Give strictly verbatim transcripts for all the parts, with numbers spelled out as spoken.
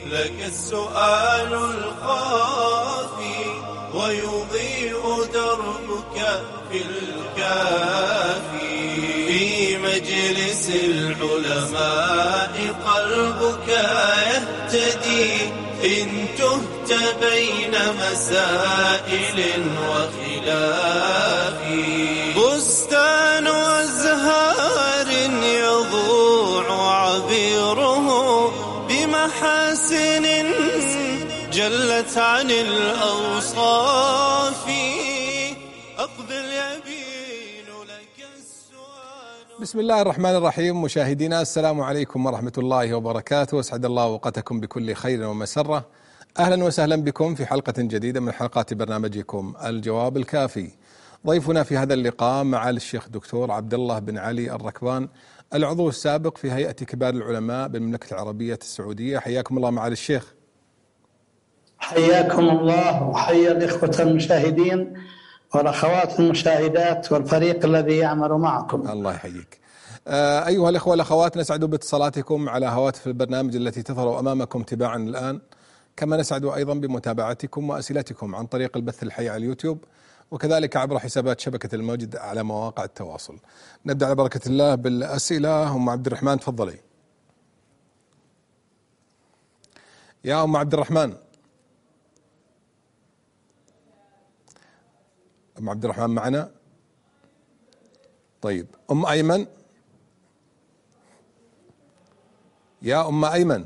لك السؤال الخافي ويضيء دربك في الكافي. في مجلس العلماء قلبك يهتدي إن تهت بين مسائل وخلاف. بستان أزهار يضوع عبيره بمحاسن جلت عن الأوصاف. أقبل يبين لك السؤال. بسم الله الرحمن الرحيم. مشاهدينا السلام عليكم ورحمة الله وبركاته، أسعد الله أوقاتكم بكل خير ومسرة. أهلا وسهلا بكم في حلقة جديدة من حلقات برنامجكم الجواب الكافي. ضيفنا في هذا اللقاء معالي الشيخ دكتور عبد الله بن علي الركبان، العضو السابق في هيئة كبار العلماء بالمملكة العربية السعودية. حياكم الله معالي الشيخ. حياكم الله وحيا الإخوة المشاهدين والأخوات المشاهدات والفريق الذي يعمل معكم. الله يحييك. آه أيها الإخوة والأخوات، نسعد باتصالاتكم على هواتف البرنامج التي تظهر أمامكم تباعا الآن، كما نسعد أيضا بمتابعتكم وأسئلتكم عن طريق البث الحي على اليوتيوب، وكذلك عبر حسابات شبكة الموجد على مواقع التواصل. نبدأ على بركة الله بالأسئلة. أم عبد الرحمن تفضلي. يا أم عبد الرحمن. أم عبد الرحمن معنا؟ طيب أم أيمن. يا أم أيمن.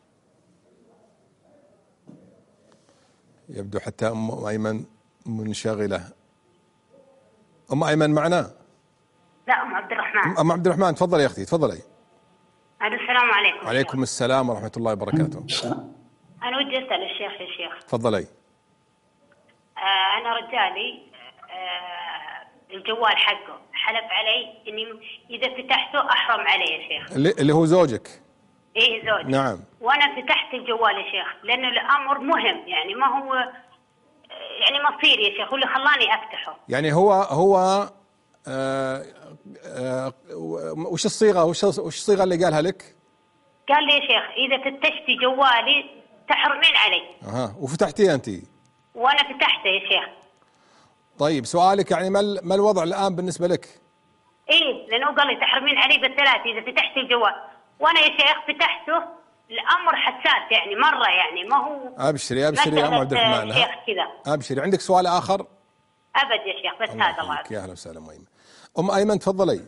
يبدو حتى أم أيمن منشغلة. أم أيمن معنا؟ لا، أم عبد الرحمن. أم عبد الرحمن تفضلي يا أختي تفضلي. السلام عليكم. وعليكم السلام ورحمة الله وبركاته. أنا ودي أسأل الشيخ يا شيخ. تفضلي. آه أنا رجالي آه الجوال حقه حلف علي إني إذا فتحته أحرم عليه يا شيخ. اللي هو زوجك؟ إيه زوجي. نعم. وأنا فتحت الجوال يا شيخ لأنه الأمر مهم، يعني ما هو يعني مصير يا شيخ، واللي خلاني أفتحه. يعني هو هو آه آه وش الصيغة وش وش الصيغة اللي قالها لك؟ قال لي يا شيخ إذا فتشتي جوالي تحرمين علي. أها، وفتحتيه أنت؟ وأنا فتحته يا شيخ. طيب سؤالك يعني ما ما الوضع الآن بالنسبة لك؟ إيه، لأنه قال لي تحرمين علي بالثلاث إذا فتحت الجوال، وأنا يا شيخ فتحته. الأمر حساس يعني مرة، يعني ما هو. أبشري أبشري يا أم عبد الرحمن. شيخ كذا. أبشري. عندك سؤال آخر؟ أبد يا شيخ، بس هذا الله. يا أهلا وسهلا. أم أيمن. أم أيمن تفضلي.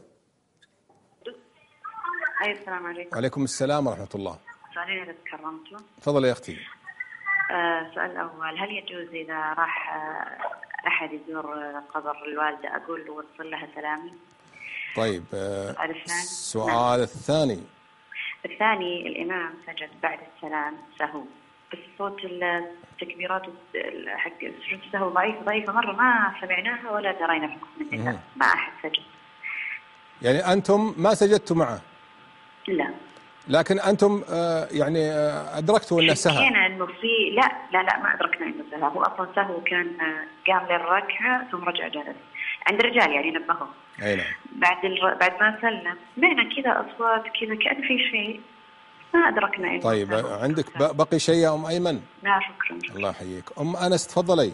أي السلام عليكم. وعليكم السلام ورحمة الله. سؤالين إذا تكرمتوا. تفضلي يا أختي. آه سؤال الأول، هل يجوز إذا راح آه أحد يزور قبر الوالدة أقول له وصل لها سلامي؟ طيب. آه السؤال الثاني. السؤال نعم. الثاني. الثاني، الإمام سجد بعد السلام سهو، بس صوت التكبيرات حق سجود السهو ضعيف ضعيفة مرة، ما سمعناها ولا درينا بحكم الله، ما أحد سجد. يعني أنتم ما سجدتوا معه؟ لا. لكن أنتم آه يعني آه أدركتوا أنه سهى؟ حكينا أنه في لا لا لا ما أدركنا أنه سهى، هو أصلا سهو كان آه قام للركعة ثم رجع جلس عند الرجال يعني نبههم. أي نعم. بعد الر... بعد ما سلم سمعنا كذا أصوات كذا كأن في شيء، ما أدركنا إنه. طيب عندك بقي شيء يا أم أيمن؟ لا شكرا. الله يحييك. أم أنس تفضلي.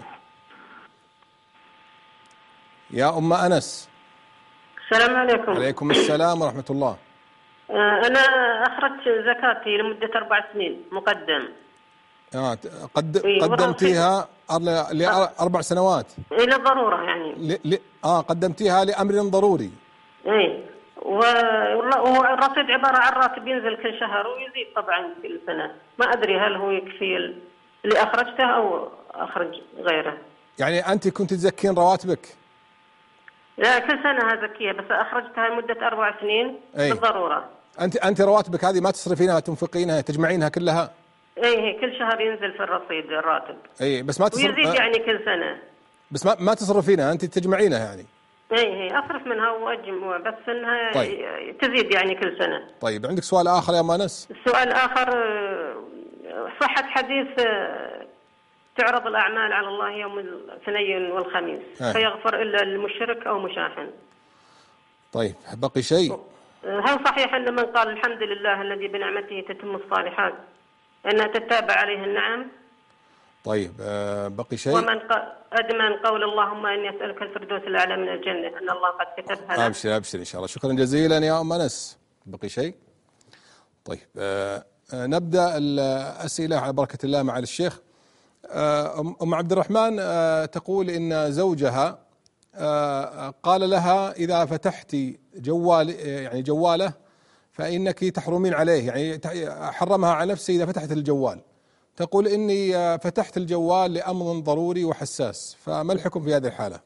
يا أم أنس. السلام عليكم. عليكم السلام ورحمة الله. أنا أخرجت زكاتي لمدة أربع سنين مقدم. آه قد قدمتيها لأربع سنوات. إلى ضرورة يعني. ل... ل... آه قدمتيها لأمر ضروري. إيه، والرصيد عبارة عن راتب ينزل كل شهر ويزيد طبعا كل سنة، ما أدري هل هو يكفي اللي أخرجته أو أخرج غيره. يعني أنت كنت تزكين رواتبك؟ لا، كل سنة أزكيها، بس أخرجتها لمدة أربع سنين. أي. بالضرورة. أنت أنت رواتبك هذه ما تصرفينها تنفقينها تجمعينها كلها؟ إيه، كل شهر ينزل في الرصيد الراتب. إيه، بس ما تصرف. ويزيد يعني كل سنة. بس ما ما تصرفينها، أنت تجمعينها يعني. إيه، أصرف منها وأجمع، بس إنها طيب. تزيد يعني كل سنة. طيب عندك سؤال آخر يا مانس؟ السؤال آخر، صحة حديث تعرض الأعمال على الله يوم الاثنين والخميس آه. فيغفر إلا المشرك أو مشاحن. طيب بقي شيء. هل صحيح أن من قال الحمد لله الذي بنعمته تتم الصالحات أنها تتابع عليه النعم. طيب بقي شيء؟ ومن أدمن قول اللهم إني أسألك الفردوس الأعلى من الجنة، أن الله قد كتبها. أبشر أبشر إن شاء الله. شكرا جزيلا يا أم أنس. بقي شيء؟ طيب آه نبدأ الأسئلة على بركة الله مع الشيخ. آه أم عبد الرحمن آه تقول إن زوجها آه قال لها إذا فتحت جوال يعني جواله فإنك تحرمين عليه، يعني حرمها على نفسه إذا فتحت الجوال. تقول إني فتحت الجوال لأمر ضروري وحساس، فما الحكم في هذه الحالة؟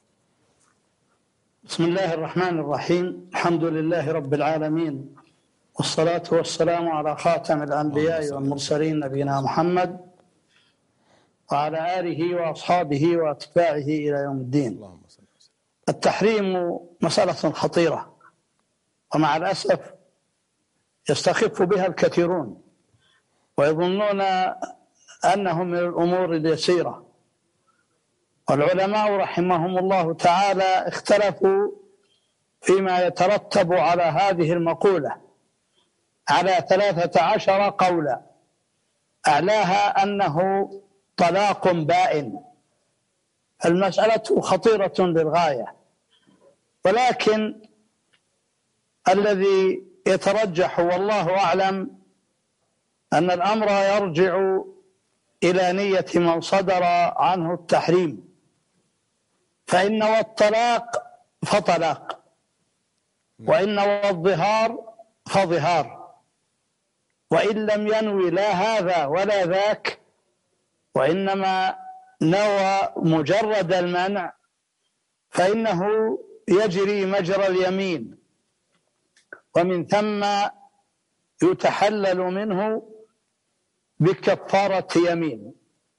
بسم الله الرحمن الرحيم. الحمد لله رب العالمين، والصلاة والسلام على خاتم الأنبياء والمرسلين نبينا محمد وعلى آله وأصحابه وأتباعه إلى يوم الدين. التحريم مسألة خطيرة، ومع الأسف يستخف بها الكثيرون ويظنون أنه من الأمور اليسيرة. والعلماء رحمهم الله تعالى اختلفوا فيما يترتب على هذه المقولة على ثلاثة عشر قولا، أعلاها أنه طلاق بائن. المسألة خطيرة للغاية، ولكن الذي يترجح والله أعلم أن الأمر يرجع إلى نية من صدر عنه التحريم، فإن والطلاق فطلاق، وإن والظهار فظهار، وإن لم ينوي لا هذا ولا ذاك، وإنما نوى مجرد المنع، فإنه يجري مجرى اليمين، ومن ثم يتحلل منه بكفارة يمين.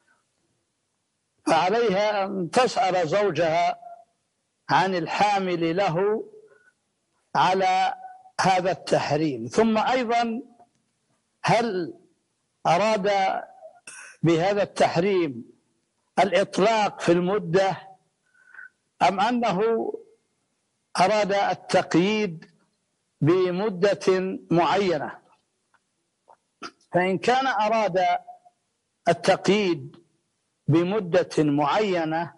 فعليها أن تسأل زوجها عن الحامل له على هذا التحريم. ثم أيضا هل أراد بهذا التحريم الإطلاق في المدة أم أنه أراد التقييد بمدة معينة؟ فإن كان أراد التقييد بمدة معينة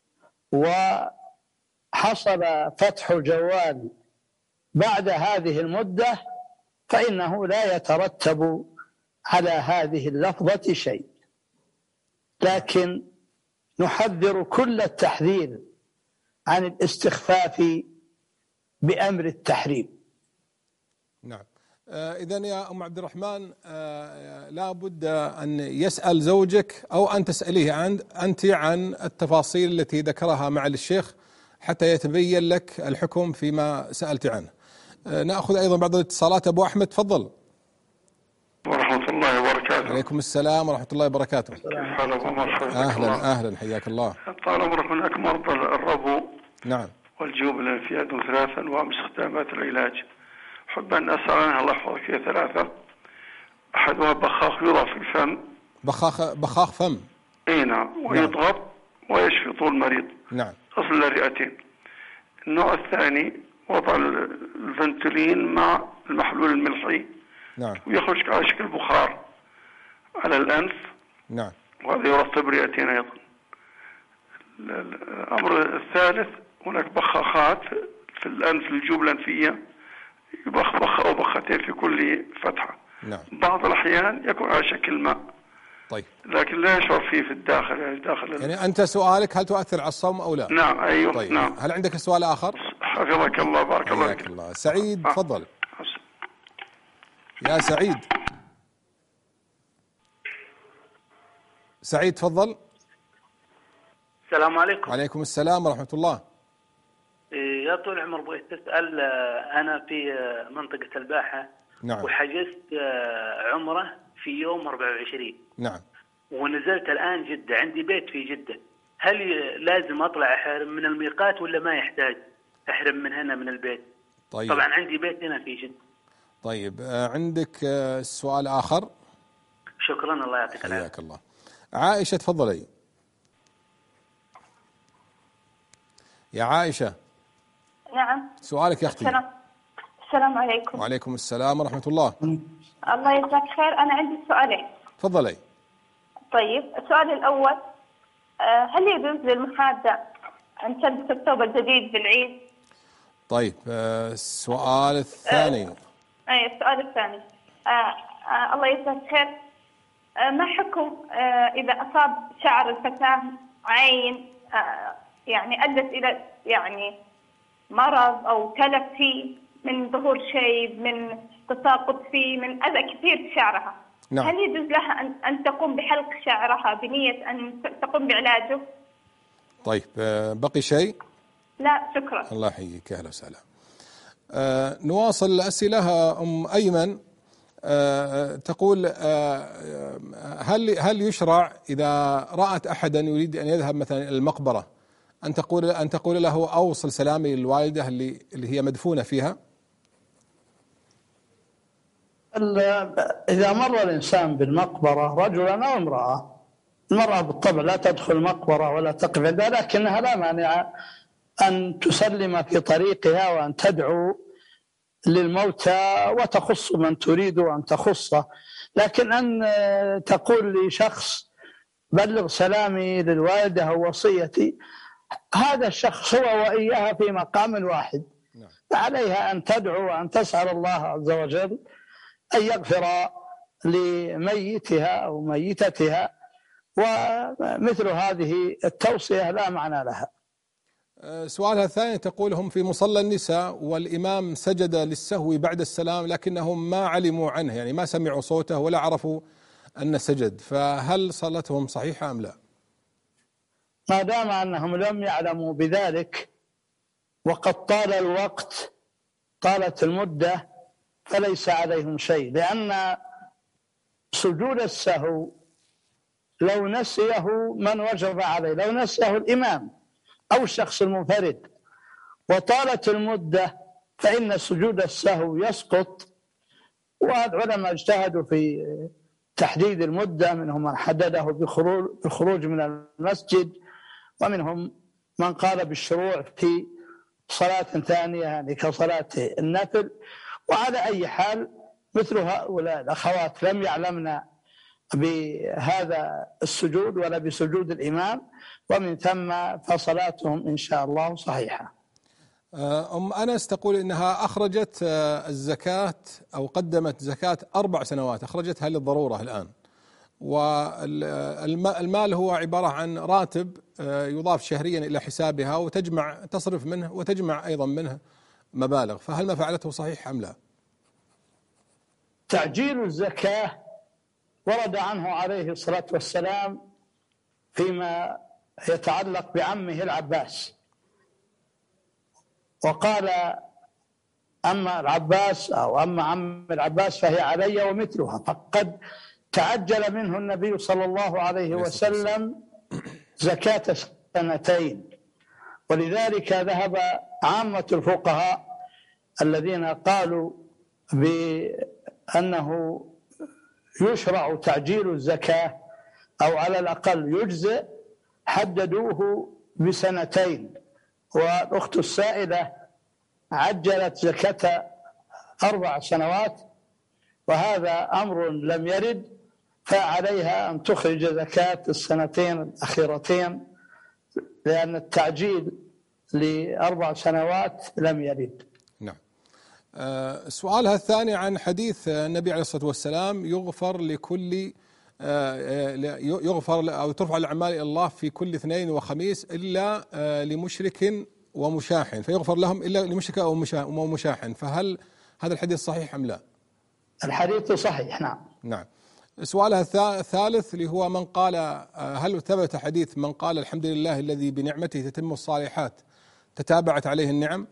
وحصل فتح الجوال بعد هذه المدة فإنه لا يترتب على هذه اللفظة شيء، لكن نحذر كل التحذير عن الاستخفاف بأمر التحريم. نعم. آه إذن يا أم عبد الرحمن آه لا بد أن يسأل زوجك أو أن تسأليه عن أنت عن التفاصيل التي ذكرها مع الشيخ حتى يتبين لك الحكم فيما سألت عنه. آه نأخذ أيضا بعض الاتصالات. أبو أحمد تفضل. ورحمة الله وبركاته. عليكم السلام ورحمة الله وبركاته. كيف حال أبو مرحبا؟ أهلا أهلا حياك الله. طال عمرك، هناك مرضى الربو نعم والجيوب الأنفية عندهم ثلاثة أنواع من استخدامات العلاج. أحب أن أسأل عنها، الله يحفظك، هي ثلاثة. أحدها بخاخ يوضع في الفم. بخاخ بخاخ فم. أي نعم، ويضغط نعم. ويشفي طول المريض. نعم. أصل الرئتين. النوع الثاني وضع الفنتولين مع المحلول الملحي. نعم. ويخرج على شكل بخار على الأنف. نعم. وهذا يرطب رئتين أيضا. الأمر الثالث هناك بخاخات في الأنف، الجيوب الأنفية، يبخ بخ أو بختين في كل فتحة. نعم. بعض الأحيان يكون على شكل ماء. طيب. لكن لا يشعر فيه في الداخل، يعني داخل. يعني أنت سؤالك هل تؤثر على الصوم أو لا؟ نعم. أيوه. طيب. نعم. هل عندك سؤال آخر؟ حفظك الله، بارك الله فيك. الله. سعيد تفضل. يا سعيد. سعيد تفضل. السلام عليكم. وعليكم السلام ورحمة الله. يا طول العمر، بغيت تسأل، أنا في منطقة الباحة. نعم. وحجزت عمرة في يوم أربعة وعشرين. نعم. ونزلت الآن جدة، عندي بيت في جدة. هل لازم أطلع أحرم من الميقات ولا ما يحتاج أحرم من هنا من البيت؟ طيب. طبعا عندي بيت هنا في جدة. طيب عندك سؤال آخر؟ شكرا، الله يعطيك العافية. حياك الله. عائشة تفضلي. يا عائشة. نعم. سؤالك يا أختي. السلام. السلام عليكم. وعليكم السلام ورحمة الله. الله يجزاك خير. أنا عندي سؤالين. تفضلي. طيب السؤال الأول، هل يجوز للمحادة أن تلبس الثوب الجديد بالعيد؟ طيب السؤال الثاني. أي السؤال الثاني، آه آه الله يجزاك خير، آه ما حكم آه إذا أصاب شعر الفتاة عين آه يعني أدت إلى يعني مرض أو تلف فيه من ظهور شيب، من تساقط فيه، من أذى كثير في شعرها؟ نعم. هل يجوز لها أن أن تقوم بحلق شعرها بنية أن تقوم بعلاجه؟ طيب بقي شيء؟ لا شكرا. الله يحييك، أهلا وسهلا. آه نواصل الأسئلة. أم أيمن آه تقول آه هل هل يشرع إذا رأت أحدا يريد أن يذهب مثلا إلى المقبرة أن تقول أن تقول له أوصل سلامي للوالدة اللي اللي هي مدفونة فيها؟ إذا مر الإنسان بالمقبرة رجلا أو امرأة، المرأة بالطبع لا تدخل المقبرة ولا تقف عندها، لكنها لا مانع أن تسلم في طريقها وأن تدعو للموتى وتخص من تريد أن تخصه، لكن أن تقول لشخص بلغ سلامي للوالدة أو وصيتي، هذا الشخص هو وإياها في مقام واحد، فعليها أن تدعو وأن تسأل الله عز وجل أن يغفر لميتها أو ميتتها، ومثل هذه التوصية لا معنى لها. سؤالها الثاني تقول هم في مصلى النساء والإمام سجد للسهو بعد السلام لكنهم ما علموا عنه، يعني ما سمعوا صوته ولا عرفوا أن سجد، فهل صلاتهم صحيحة أم لا؟ ما دام أنهم لم يعلموا بذلك وقد طال الوقت، طالت المدة، فليس عليهم شيء، لأن سجود السهو لو نسيه من وجب عليه، لو نسيه الإمام أو الشخص المنفرد وطالت المدة فإن سجود السهو يسقط. والعلماء اجتهدوا في تحديد المدة، منهم من حدده بالخروج من المسجد، ومنهم من قال بالشروع في صلاة ثانية يعني كصلاة النفل. وعلى أي حال مثل هؤلاء الأخوات لم يعلمنا بهذا السجود ولا بسجود الإمام، ومن ثم فصلاتهم إن شاء الله صحيحة. أم أنس تقول إنها أخرجت الزكاة أو قدمت زكاة أربع سنوات، أخرجتها للضرورة الآن، والمال هو عبارة عن راتب يضاف شهريا إلى حسابها وتجمع تصرف منه وتجمع أيضا منه مبالغ، فهل ما فعلته صحيح أم لا؟ تعجيل الزكاة ورد عنه عليه الصلاة والسلام فيما يتعلق بعمه العباس، وقال أما العباس أو أما عم العباس فهي علي ومثلها، فقد تعجل منه النبي صلى الله عليه وسلم زكاة سنتين. ولذلك ذهب عامة الفقهاء الذين قالوا بأنه يشرع تعجيل الزكاة أو على الأقل يجزئ، حددوه بسنتين. والأخت السائلة عجلت زكاة أربع سنوات، وهذا أمر لم يرد، فعليها أن تخرج زكاة السنتين الأخيرتين، لأن التعجيل لأربع سنوات لم يرد. نعم. أه سؤالها الثاني عن حديث النبي عليه الصلاة والسلام يغفر لكل أه يغفر أو ترفع الأعمال إلى الله في كل اثنين وخميس إلا أه لمشرك ومشاحن، فيغفر لهم إلا لمشرك أو مشاحن، فهل هذا الحديث صحيح أم لا؟ الحديث صحيح. نعم. نعم. سؤالها الثالث اللي هو من قال هل ثبت حديث من قال الحمد لله الذي بنعمته تتم الصالحات تتابعت عليه النعم؟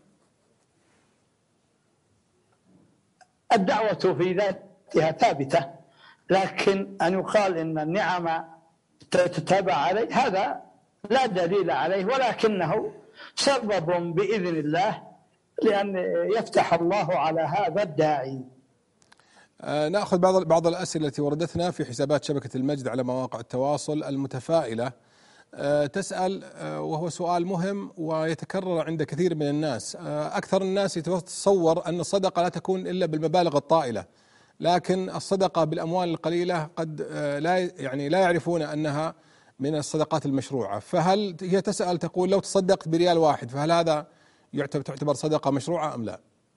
الدعوة في ذاتها ثابتة، لكن أن يقال إن النعم تتابع عليه هذا لا دليل عليه، ولكنه سبب بإذن الله لأن يفتح الله على هذا الداعي. آه نأخذ بعض بعض الأسئلة التي وردتنا في حسابات شبكة المجد على مواقع التواصل المتفائلة. آه تسأل آه وهو سؤال مهم ويتكرر عند كثير من الناس. آه أكثر الناس يتصور أن الصدقة لا تكون إلا بالمبالغ الطائلة، لكن الصدقة بالأموال القليلة قد لا يعني لا يعرفون أنها من الصدقات المشروعة. فهل هي تسأل تقول لو تصدقت بريال واحد فهل هذا تعتبر صدقة مشروعة أم لا؟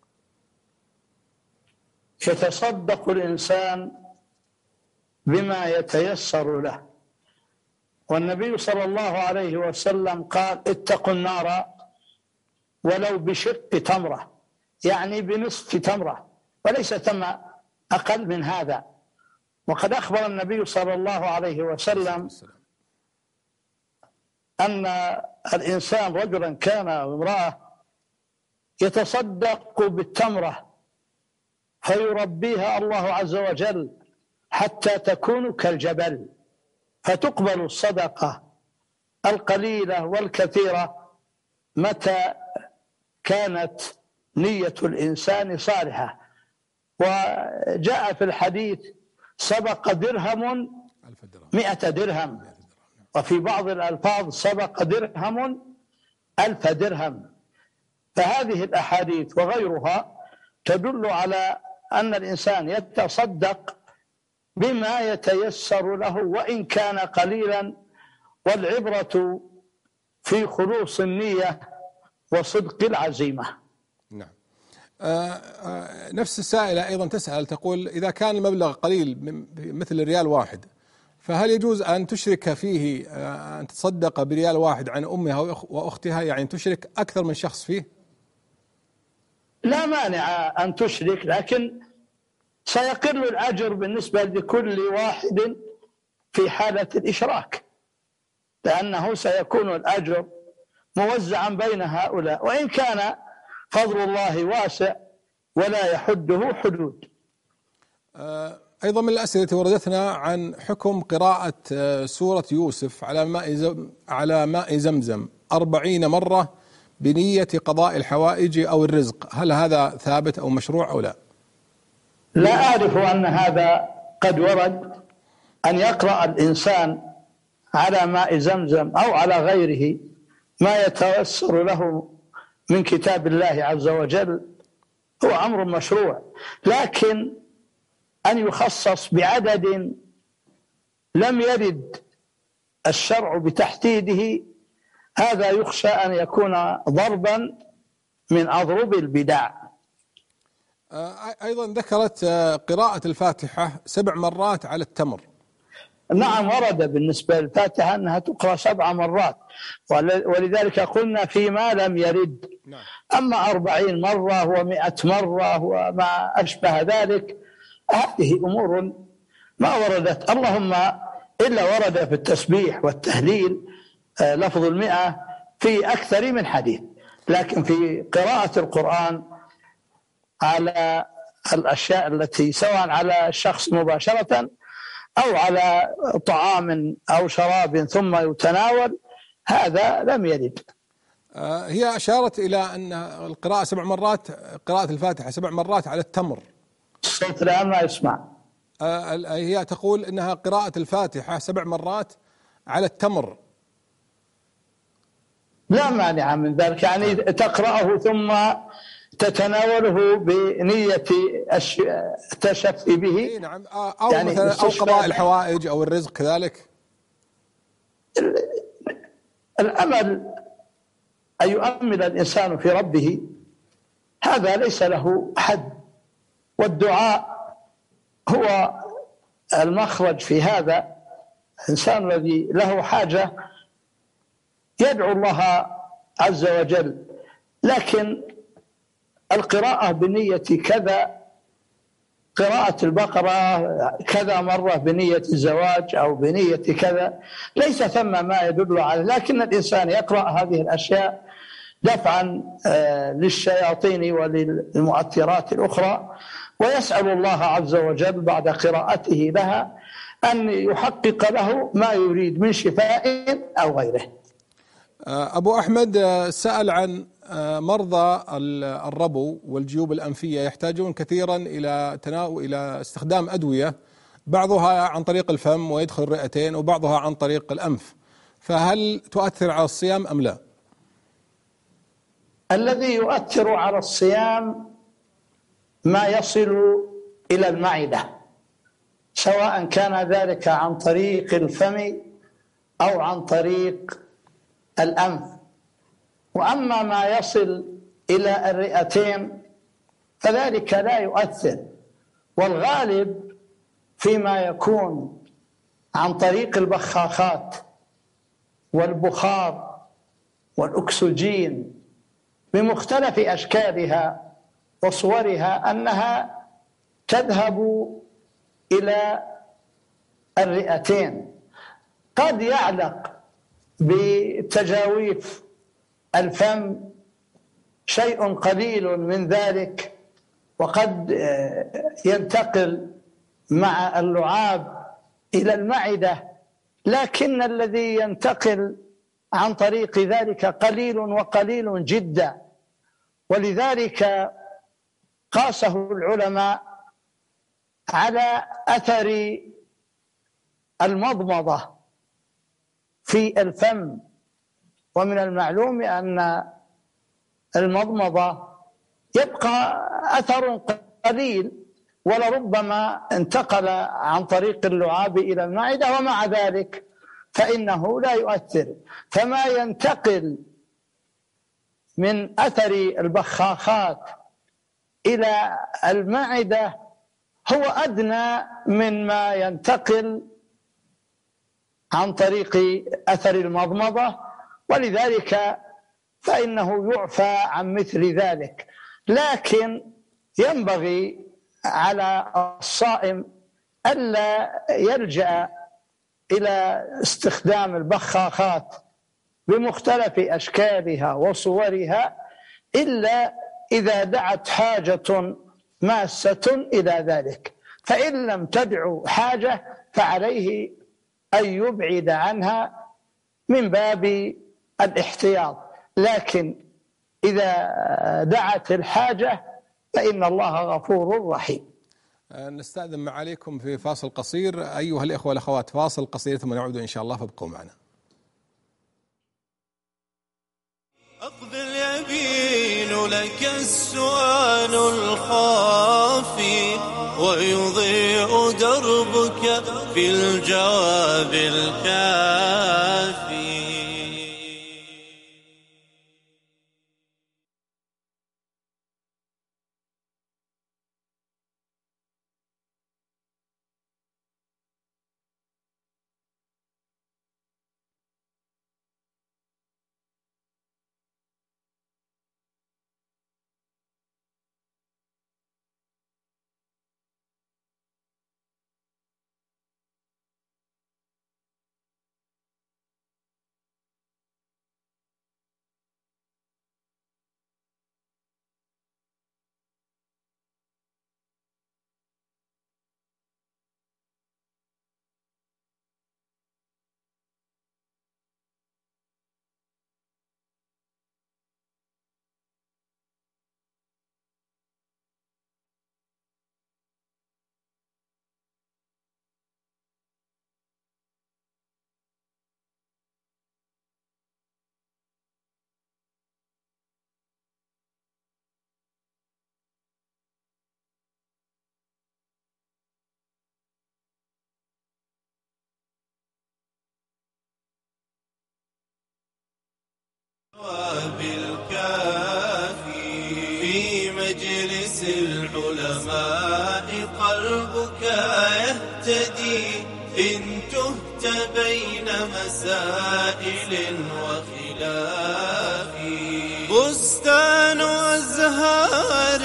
يتصدق الإنسان بما يتيسر له، والنبي صلى الله عليه وسلم قال اتقوا النار ولو بشق تمرة، يعني بنصف تمرة، وليس ثم أقل من هذا. وقد أخبر النبي صلى الله عليه وسلم أن الإنسان رجلا كان أو امرأة يتصدق بالتمرة فيربيها الله عز وجل حتى تكون كالجبل، فتقبل الصدقة القليلة والكثيرة متى كانت نية الإنسان صالحة. وجاء في الحديث سبق درهم مئة درهم، وفي بعض الألفاظ سبق درهم ألف درهم. فهذه الأحاديث وغيرها تدل على أن الإنسان يتصدق بما يتيسر له وإن كان قليلا، والعبرة في خلوص النية وصدق العزيمة. نعم. آه آه نفس السائلة أيضا تسأل تقول إذا كان المبلغ قليل مثل ريال واحد فهل يجوز أن تشرك فيه آه أن تصدق بريال واحد عن أمها وأختها، يعني تشرك أكثر من شخص فيه؟ لا مانع أن تشرك، لكن سيقل الأجر بالنسبة لكل واحد في حالة الإشراك، لأنه سيكون الأجر موزعا بين هؤلاء، وإن كان فضل الله واسع ولا يحده حدود. أيضا من الأسئلة وردتنا عن حكم قراءة سورة يوسف على ماء على ماء زمزم أربعين مرة بنية قضاء الحوائج أو الرزق، هل هذا ثابت أو مشروع أو لا؟ لا أعرف أن هذا قد ورد، أن يقرأ الإنسان على ماء زمزم أو على غيره ما يتيسر له من كتاب الله عز وجل هو أمر مشروع، لكن أن يخصص بعدد لم يرد الشرع بتحديده هذا يخشى أن يكون ضربا من أضرب البدع. أيضا ذكرت قراءة الفاتحة سبع مرات على التمر. نعم ورد بالنسبة للفاتحة أنها تقرأ سبع مرات، ولذلك قلنا فيما لم يرد. أما أربعين مرة ومئة مرة وما أشبه ذلك هذه أمور ما وردت، اللهم إلا ورد في التسبيح والتهليل لفظ المئة في أكثر من حديث، لكن في قراءة القرآن على الأشياء التي سواء على الشخص مباشرة أو على طعام أو شراب ثم يتناول هذا لم يرد. هي أشارت إلى أن القراءة سبع مرات، قراءة الفاتحة سبع مرات على التمر. الصوت الآن ما يسمع. هي تقول أنها قراءة الفاتحة سبع مرات على التمر. لا مانع من ذلك، يعني تقرأه ثم تتناوله بنية التشفي به. نعم. أو يعني مثلا أو قضاء الحوائج أو الرزق كذلك. الأمل أن يؤمل الإنسان في ربه هذا ليس له حد، والدعاء هو المخرج في هذا. الإنسان الذي له حاجة يدعو الله عز وجل، لكن القراءة بنية كذا، قراءة البقرة كذا مرة بنية الزواج أو بنية كذا، ليس ثم ما يدل على، لكن الإنسان يقرأ هذه الأشياء دفعا للشياطين وللمؤثرات الأخرى، ويسأل الله عز وجل بعد قراءته لها أن يحقق له ما يريد من شفاء أو غيره. أبو أحمد سأل عن مرضى الربو والجيوب الأنفية يحتاجون كثيرا إلى تناول إلى استخدام أدوية، بعضها عن طريق الفم ويدخل الرئتين وبعضها عن طريق الأنف، فهل تؤثر على الصيام أم لا؟ الذي يؤثر على الصيام ما يصل إلى المعدة، سواء كان ذلك عن طريق الفم أو عن طريق الأنف. وأما ما يصل إلى الرئتين فذلك لا يؤثر، والغالب فيما يكون عن طريق البخاخات والبخار والأكسجين بمختلف أشكالها وصورها أنها تذهب إلى الرئتين. قد يعلق بتجاويف الفم شيء قليل من ذلك، وقد ينتقل مع اللعاب إلى المعدة، لكن الذي ينتقل عن طريق ذلك قليل وقليل جدا. ولذلك قاسه العلماء على أثر المضمضة في الفم. ومن المعلوم أن المضمضة يبقى أثر قليل ولربما انتقل عن طريق اللعاب إلى المعدة، ومع ذلك فإنه لا يؤثر. فما ينتقل من أثر البخاخات إلى المعدة هو أدنى من ما ينتقل عن طريق أثر المضمضة، ولذلك فإنه يعفى عن مثل ذلك. لكن ينبغي على الصائم ألا يلجأ إلى استخدام البخاخات بمختلف أشكالها وصورها إلا إذا دعت حاجة ماسة إلى ذلك، فإن لم تدع حاجة فعليه أن يبعد عنها من باب الاحتياط. لكن إذا دعت الحاجة فإن الله غفور رحيم. نستأذن معاليكم في فاصل قصير أيها الإخوة والأخوات، فاصل قصير ثم نعود إن شاء الله، فابقوا معنا. أقبل يبين لك السؤال الخافي ويضيء دربك بالجواب الكافي. بالكافي في مجلس العلماء قلبك يهتدي إن تهت بين مسائل وخلاف. بستان أزهار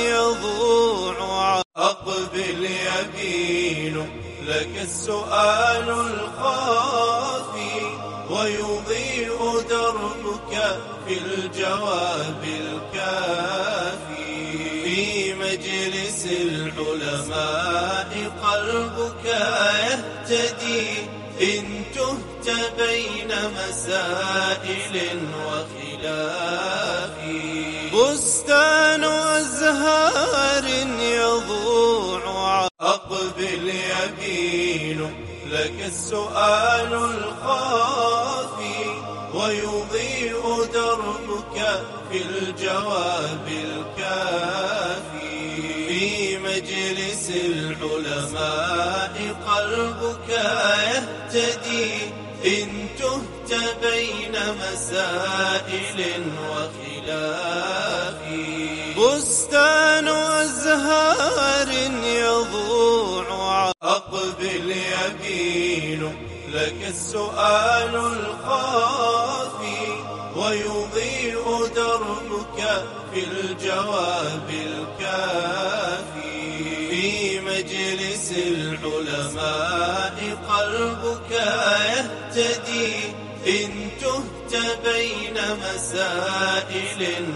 يضوع أقبل يبين لك السؤال الخافي ويضيء دربك في الجواب الكافي. في مجلس العلماء قلبك يهتدي إن تهت بين مسائل وخلاف. بستان أزهار يضوع أقبل يبين لك السؤال الخافي ويضيء دربك في الجواب الكافي. في مجلس العلماء قلبك يهتدي إن تهت بين مسائل وخلاف. بستان أزهار يضوع أقبل يبين لك السؤال الخافي ويضيء دربك في الجواب الكافي. في مجلس العلماء قلبك يهتدي إن تهت بين مسائل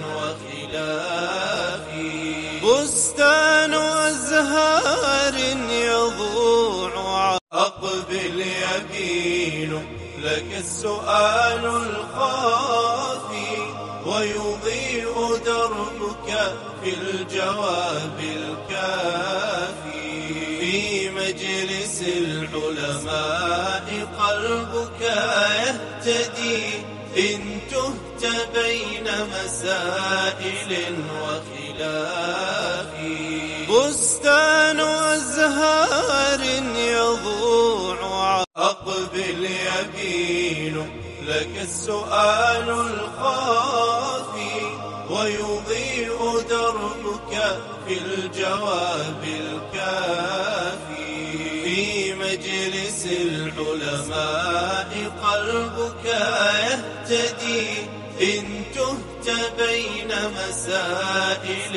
وخلاف. بستان أزهار يضوع أقبل يبين لك السؤال الخافي ويضيء دربك في الجواب الكافي. في مجلس العلماء قلبك يهتدي إن تهت بين مسائل وخلاف. بستان أزهار يضوع أقبل يبين لك السؤال الخافي ويضيء دربك في الجواب الكافي. في مجلس العلماء قلبك يهتدي إن تهت بين مسائل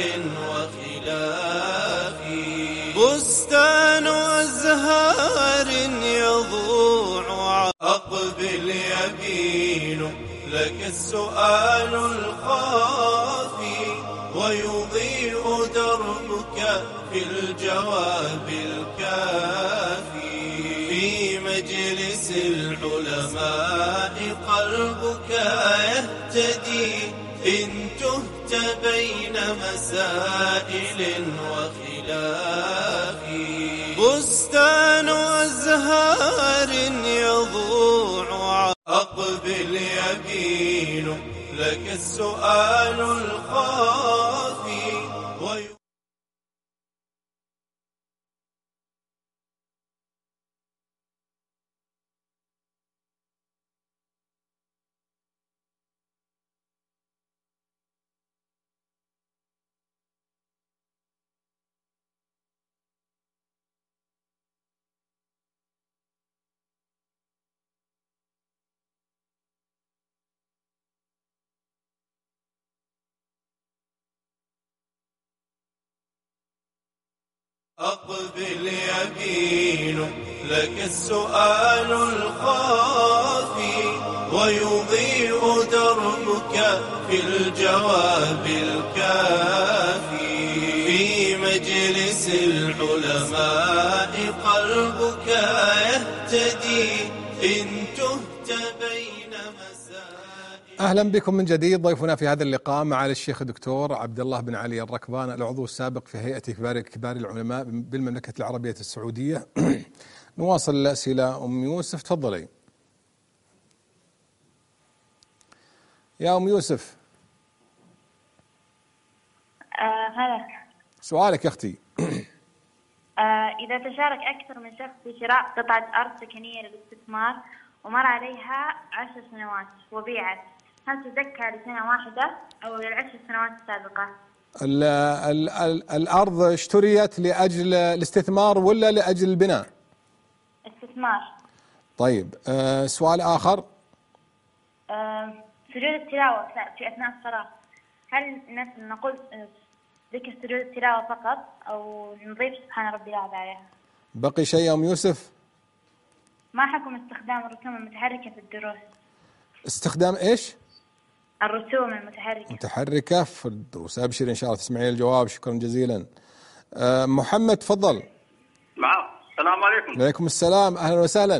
وخلاف. بستان أزهار يضوع أقبل يبين لك السؤال الخافي ويضيء دربك في الجواب الكافي. في مجلس العلماء قلبك يهتدي إن تهت بين مسائل وخلاف. بستان أزهار يضوع أقبل يبين لك السؤال الخافي وي... أقبل يبين لك السؤال الخافي ويضيء دربك في الجواب الكافي. في مجلس العلماء قلبك يهتدي إن تهت بين مسائل. أهلا بكم من جديد. ضيفنا في هذا اللقاء معالي الشيخ الدكتور عبد الله بن علي الركبان، العضو السابق في هيئة كبار كبار العلماء بالمملكة العربية السعودية. نواصل الأسئلة. أم يوسف تفضلي. يا أم يوسف. آه هلا. سؤالك يا أختي. آه إذا تشارك أكثر من شخص في شراء قطعة أرض سكنية للاستثمار ومر عليها عشر سنوات وبيعت، هل تزكى لسنة واحدة أو للعشر سنوات السابقة؟ ال ال ال الأرض اشتريت لأجل الاستثمار ولا لأجل البناء؟ استثمار. طيب آه سؤال آخر. آه سجود التلاوة في أثناء الصلاة، هل نقول ذكر سجود التلاوة فقط أو نضيف سبحان ربي الأعلى عليها؟ بقي شيء يا أم يوسف؟ ما حكم استخدام الرسوم المتحركة في الدروس؟ استخدام إيش؟ الرسوم المتحركة متحركة في الدروس. أبشر إن شاء الله تسمعين الجواب. شكرا جزيلا. أه محمد تفضل. معه. السلام عليكم. وعليكم السلام، أهلا وسهلا.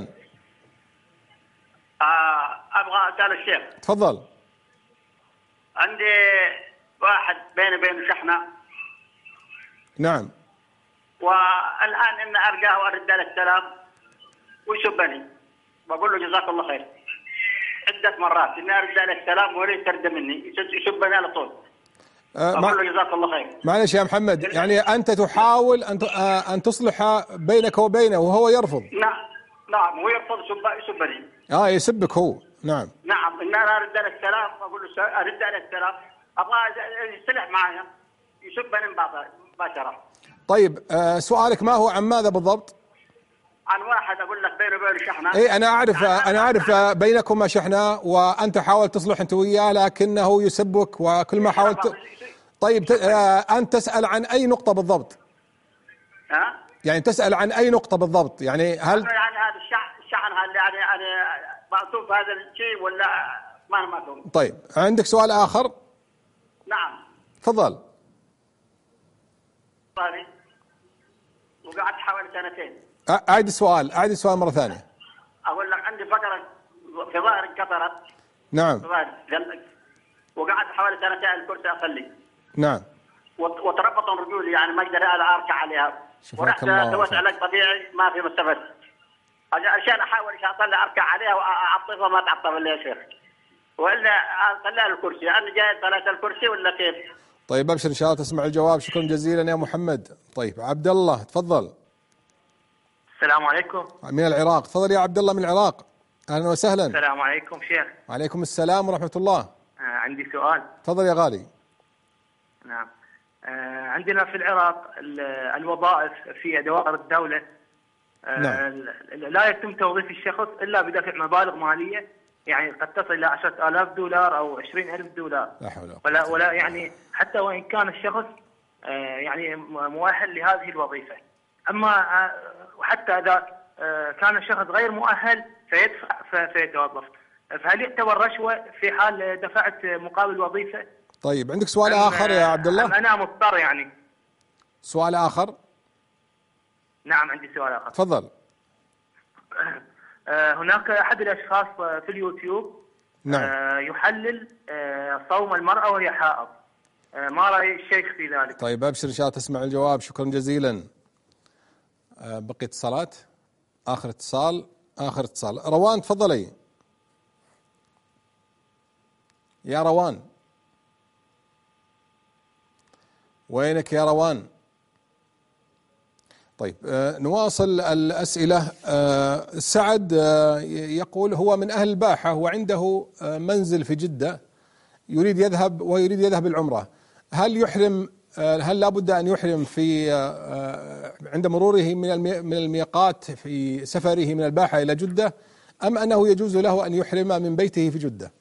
آه أبغى أسأل الشيخ. تفضل. عندي واحد بيني وبينه شحنة. نعم. والآن إن أرجاه وأرد له السلام ويسبني، بقول له جزاك الله خير عدة مرات إن أرد له السلام وليس ترد مني، يسبني على طول. أقول له جزاك الله خير. معلش يا محمد، يعني أنت تحاول أن أن تصلح بينك وبينه وهو يرفض. نعم نعم، هو يرفض يسبني. آه يسبك هو. نعم نعم، إن أنا أرد على السلام، أقول له أرد على السلام، أبغى يصلح معايا، يسبني مباشرة. طيب آه سؤالك ما هو عن ماذا بالضبط؟ عن واحد أقول لك بينه وبين شحنة. إيه أنا أعرف أنا أعرف بينكما شحنة وأنت حاول تصلح أنت وياه، لكنه يسبك وكل ما حاولت. طيب آه أنت تسأل عن أي نقطة بالضبط؟ ها؟ يعني تسأل عن أي نقطة بالضبط؟ يعني هل يعني هذا الشحن الشحن هل يعني يعني معطوف هذا الشيء ولا ما معطوف؟ طيب عندك سؤال آخر؟ نعم تفضل. طيب وقعدت حوالي سنتين. أعيد السؤال أعيد السؤال مرة ثانية. أقول لك عندي فقرة في ظهري انكسرت. نعم. وقعدت حوالي سنتين الكرسي أصلي. نعم. وتربط رجولي يعني ما أقدر أركع عليها. ورحت سويت علاج طبيعي ما في مستفاد. عشان أحاول عشان أطلع أركع عليها وأعطيها ما تعطل ولا يا شيخ. وإلا أطلع الكرسي، أنا جاي طلعت الكرسي ولا كيف؟ طيب أبشر إن شاء الله تسمع الجواب. شكرا جزيلا يا محمد. طيب عبد الله تفضل. السلام عليكم. من العراق، تفضل يا عبد الله من العراق. أهلا وسهلا. السلام عليكم شيخ. وعليكم السلام ورحمة الله. آه عندي سؤال. تفضل يا غالي. نعم. آه عندنا في العراق الوظائف في دوائر الدولة آه نعم. لا يتم توظيف الشخص إلا بدفع مبالغ مالية، يعني قد تصل إلى عشرة آلاف دولار أو عشرين ألف دولار. لا حول ولا ولا يعني حتى وإن كان الشخص آه يعني مؤهل لهذه الوظيفة. أما آه وحتى إذا آه كان الشخص غير مؤهل فيدفع فيتوظف، فهل يعتبر رشوة في حال دفعت مقابل وظيفة؟ طيب عندك سؤال آخر يا عبد الله؟ أنا مضطر يعني. سؤال آخر؟ نعم عندي سؤال آخر. تفضل. هناك أحد الأشخاص في اليوتيوب نعم. يحلل صوم المرأة وهي حائض، ما رأي الشيخ في ذلك؟ طيب أبشر إن شاء الله تسمع الجواب. شكرا جزيلا. بقي اتصالات. آخر اتصال آخر اتصال. روان تفضلي يا روان. وينك يا روان؟ طيب آه نواصل الأسئلة. آه سعد آه يقول هو من أهل الباحة وعنده آه منزل في جدة، يريد يذهب ويريد يذهب العمرة، هل يحرم آه هل لابد أن يحرم في آه عند مروره من من الميقات في سفره من الباحة إلى جدة، أم أنه يجوز له أن يحرم من بيته في جدة؟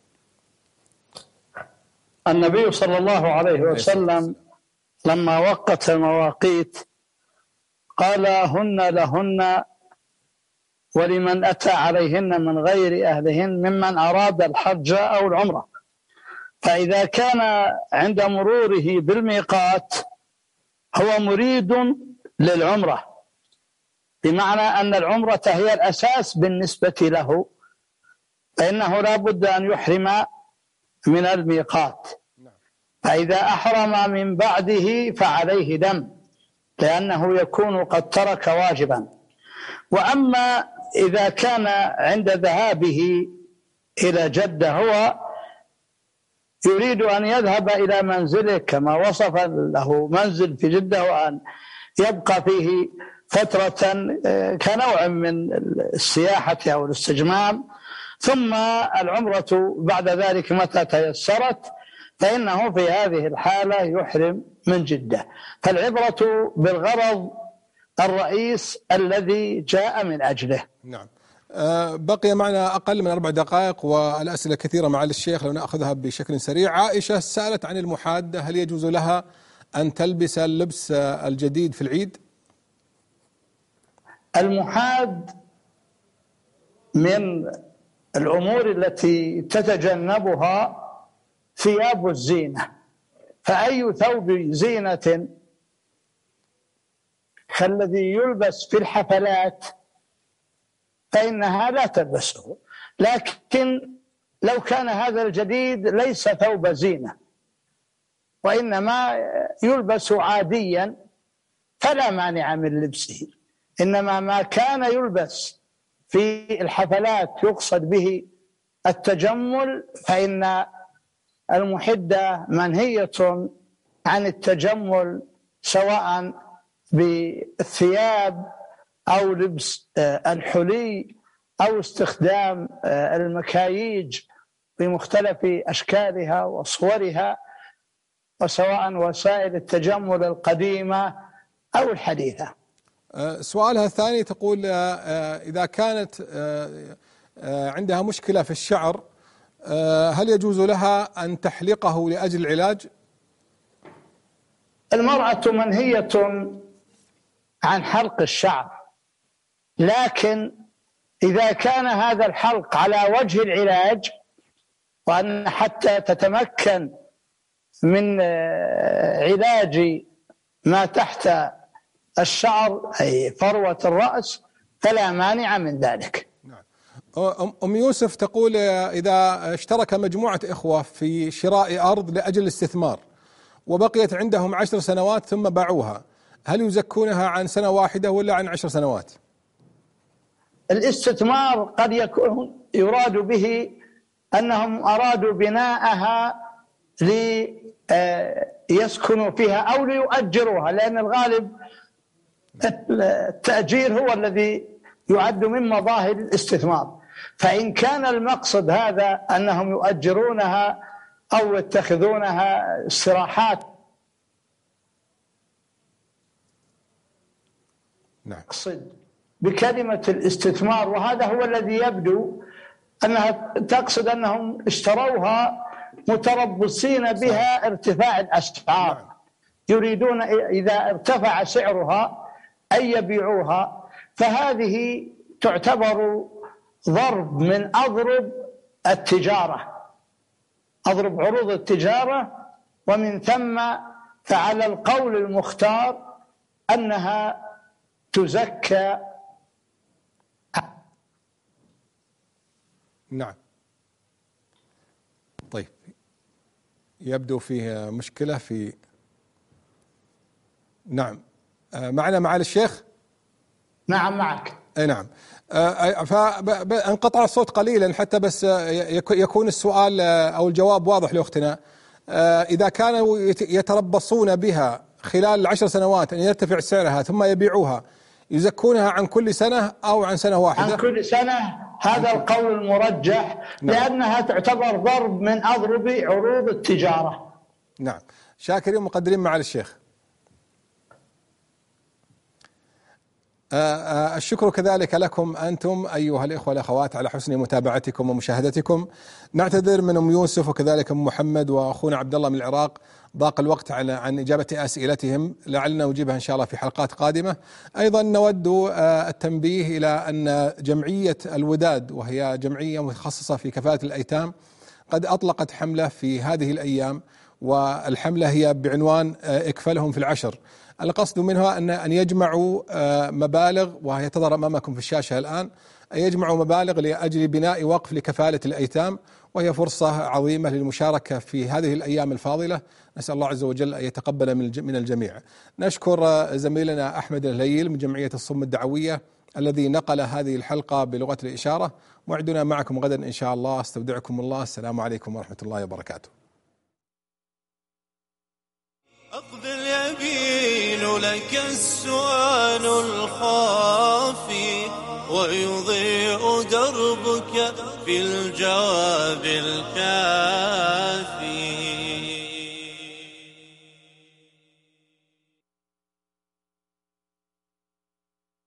النبي صلى الله عليه وسلم لما وقت المواقيت قال هن لهن ولمن أتى عليهن من غير أهلهن ممن أراد الحج أو العمرة. فإذا كان عند مروره بالميقات هو مريد للعمرة، بمعنى أن العمرة هي الأساس بالنسبة له، فإنه لا بد أن يحرم من الميقات. فإذا أحرم من بعده فعليه دم، لأنه يكون قد ترك واجبا. وأما إذا كان عند ذهابه إلى جدة هو يريد أن يذهب إلى منزله كما وصف له منزل في جدة، وأن يبقى فيه فترة كنوع من السياحة أو الاستجمام، ثم العمرة بعد ذلك متى تيسرت، فإنه في هذه الحالة يحرم من جدة. فالعبرة بالغرض الرئيس الذي جاء من أجله. نعم. أه بقي معنا أقل من أربع دقائق والأسئلة كثيرة مع الشيخ، لو نأخذها بشكل سريع. عائشة سألت عن المحادة، هل يجوز لها أن تلبس اللبس الجديد في العيد؟ المحاد من الأمور التي تتجنبها ثياب الزينة، فأي ثوب زينة كالذي يلبس في الحفلات فإنها لا تلبسه. لكن لو كان هذا الجديد ليس ثوب زينة وإنما يلبس عاديا فلا مانع من لبسه، إنما ما كان يلبس في الحفلات يقصد به التجمل فإن المحدة منهية عن التجمل سواء بالثياب أو لبس الحلي أو استخدام المكاييج بمختلف أشكالها وصورها، وسواء وسائل التجمل القديمة أو الحديثة. سؤالها الثاني تقول إذا كانت عندها مشكلة في الشعر هل يجوز لها أن تحلقه لأجل العلاج؟ المرأة منهية عن حلق الشعر، لكن إذا كان هذا الحلق على وجه العلاج وأن حتى تتمكن من علاج ما تحت الشعر أي فروة الرأس فلا مانع من ذلك. أم يوسف تقول إذا اشترك مجموعة إخوة في شراء أرض لأجل الاستثمار وبقيت عندهم عشر سنوات ثم باعوها، هل يزكونها عن سنة واحدة ولا عن عشر سنوات؟ الاستثمار قد يكون يراد به أنهم أرادوا بناءها ليسكنوا فيها أو ليؤجروها، لأن الغالب التأجير هو الذي يعد من مظاهر الاستثمار. فإن كان المقصد هذا أنهم يؤجرونها أو يتخذونها استراحات، نعم، أقصد بكلمة الاستثمار، وهذا هو الذي يبدو أنها تقصد أنهم اشتروها متربصين بها ارتفاع الأسعار، يريدون إذا ارتفع سعرها أن يبيعوها، فهذه تعتبر ضرب من أضرب التجارة، أضرب عروض التجارة، ومن ثم فعلى القول المختار أنها تزكى. نعم. طيب، يبدو فيه مشكلة في نعم. معنا معالي الشيخ؟ نعم معك. اي نعم. فانقطع الصوت قليلا حتى بس يكون السؤال او الجواب واضح لاختنا. اذا كانوا يتربصون بها خلال العشر سنوات ان يرتفع سعرها ثم يبيعوها، يزكونها عن كل سنة او عن سنة واحدة؟ عن كل سنة، هذا القول المرجح. نعم. لأنها تعتبر ضرب من أضرب عروض التجارة. نعم، شاكرين ومقدرين معالي الشيخ. الشكر كذلك لكم أنتم أيها الإخوة والأخوات على حسن متابعتكم ومشاهدتكم. نعتذر من أم يوسف وكذلك أم محمد وأخونا عبد الله من العراق، ضاق الوقت عن عن إجابة أسئلتهم، لعلنا نجيبها إن شاء الله في حلقات قادمة. أيضا نود التنبيه إلى أن جمعية الوداد، وهي جمعية متخصصة في كفالة الأيتام، قد أطلقت حملة في هذه الأيام، والحملة هي بعنوان اكفلهم في العشر. القصد منها أن أن يجمعوا مبالغ، وهي تظهر أمامكم في الشاشة الآن، أن يجمعوا مبالغ لأجل بناء وقف لكفالة الأيتام، وهي فرصة عظيمة للمشاركة في هذه الأيام الفاضلة. نسأل الله عز وجل أن يتقبل من الجميع. نشكر زميلنا أحمد الهليل من جمعية الصم الدعوية الذي نقل هذه الحلقة بلغة الإشارة. موعدنا معكم غدا إن شاء الله. استودعكم الله. السلام عليكم ورحمة الله وبركاته. أقبل يبين لك السؤال الخافي، ويضيء دربك في الجواب الكافي.